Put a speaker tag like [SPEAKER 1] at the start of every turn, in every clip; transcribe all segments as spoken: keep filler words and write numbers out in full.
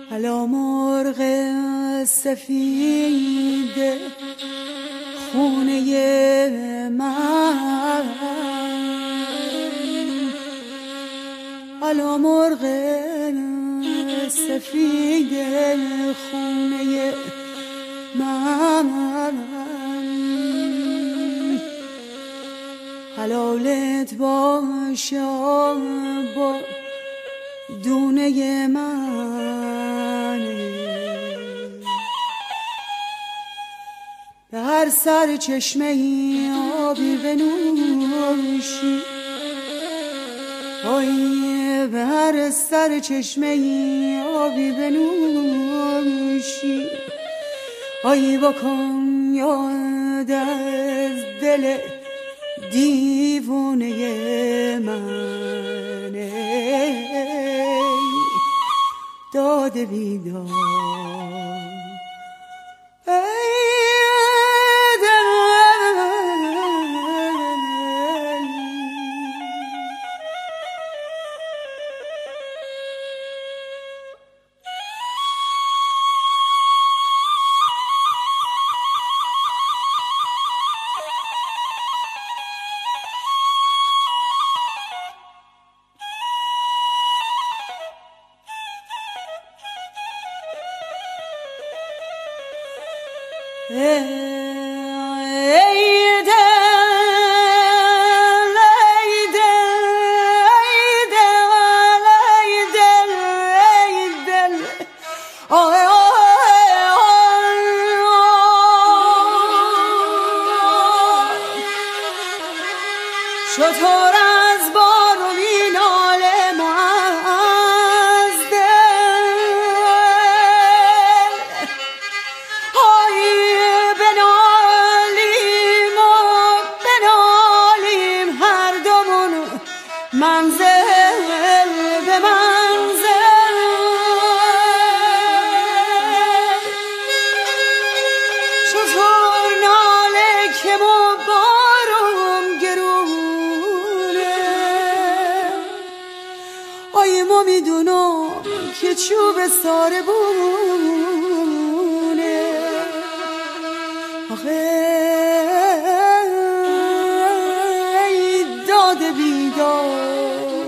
[SPEAKER 1] الا مرغ سفید خونه من، الا مرغ سفید خونه من، حلالت باشه با دونه من، به هر سر چشمه ای آبی بنوشی، آی به هر سر چشمه ای آبی بنوشی، آی بکن یاد از دل دیوونه من، داد بیدار شطور از بار و مینال از دل، های بنالیم و بنالیم هر دومون منزل به منزل، شطور ناله که ما بارم گرونه، آی ما میدونم که چوب ساره بونه، آخه ای داد بیدار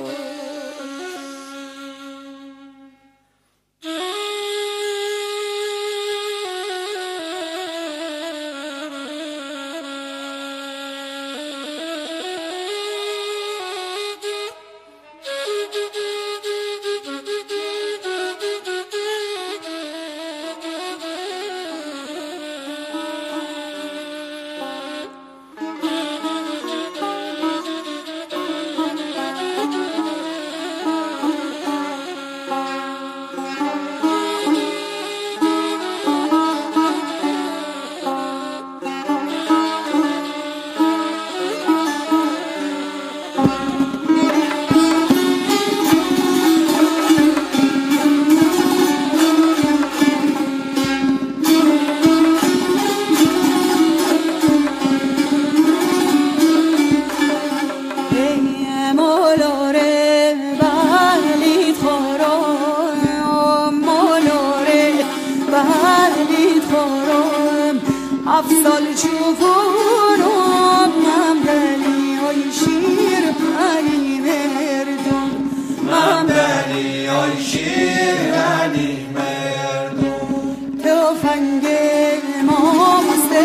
[SPEAKER 1] افضل چوبونم من دلی های شیر علی مردم،
[SPEAKER 2] من دلی های شیر علی مردم،
[SPEAKER 1] تفنگ امام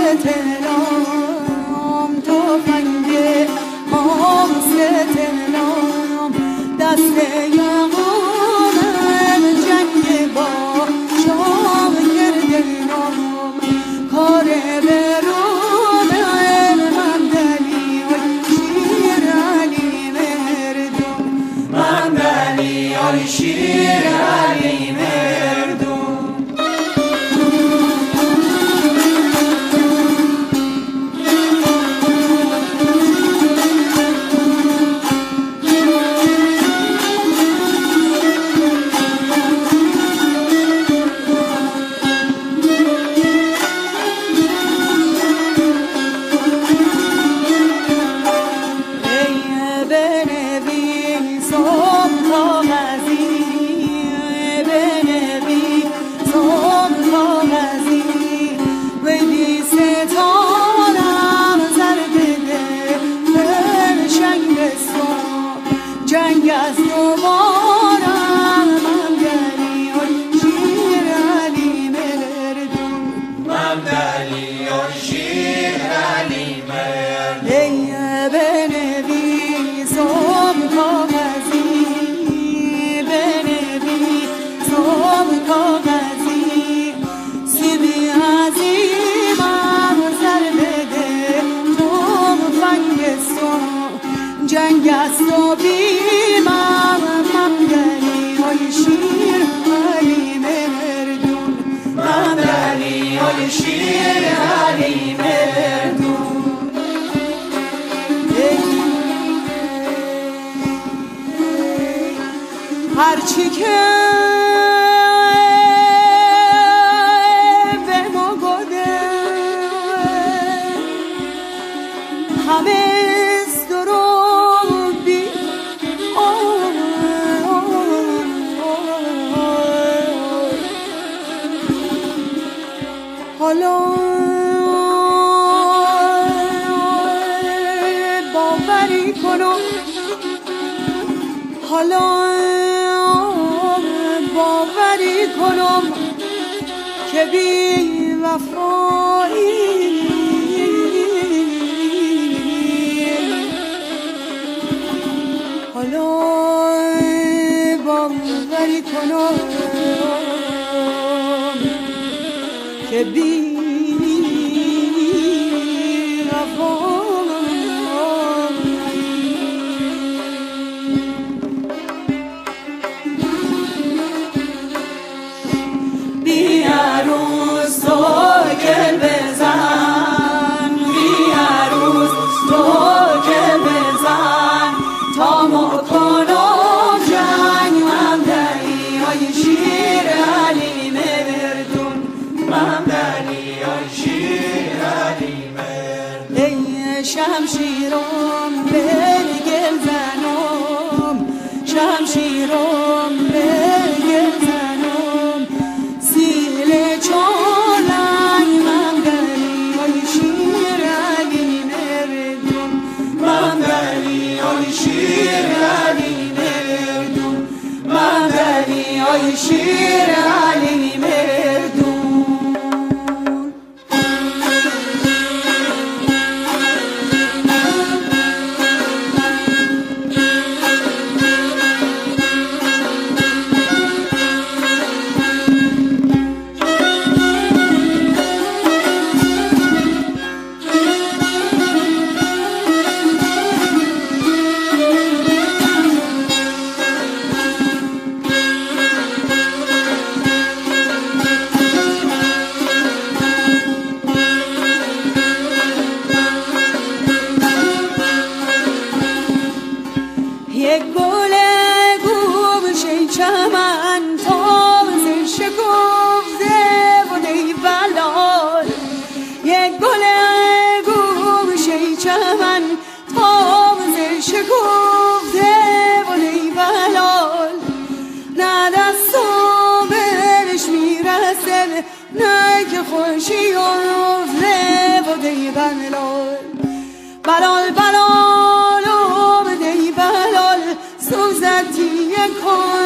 [SPEAKER 1] ستلام، تفنگ امام ستلام، دست یعقوب جنگ با شام کردنام، کار برون من دلی های شیر علی مردم،
[SPEAKER 2] من دلی های شیر علی مردم.
[SPEAKER 1] بنویس تا غزی، بنویس جنگ از دوبارم ممدلی آی شیر علی مردون
[SPEAKER 2] ممدلی آی شیر علی مردون
[SPEAKER 1] ای بنویسم کاغذی بنویسم کاغذی سیبی عظیمم سر بده جنگ است و بیمم ممدلی آی شیر علی مردون
[SPEAKER 2] ممدلی آی شیر علی مردون
[SPEAKER 1] هرچی که به ما گده همه حالا باوری کنم حالا باوری کنم که بی وفایی حالا باوری کنم که بی
[SPEAKER 2] بی عروس تو گل بزن بی عروس تو گل بزن تا مکنم جنگ ممدلی آی شیر علی مردون ممدلی آی شیر علی مردون
[SPEAKER 1] ای شمشیرم به گل زنم شمشیرم به گل زنم سیل چالنگ ممدلی آی شیر علی مردون
[SPEAKER 2] ممدلی آی شیر علی مردون ممدلی آی شیر علی مردون
[SPEAKER 1] یک گل گوشه چمن تازه شکفته و ای بلال یک گل گوشه چمن تازه شکفته و ای بلال نه دستم بهش میرسه نه که خوشی افته و ای بلال بلال بلال سوزتی کن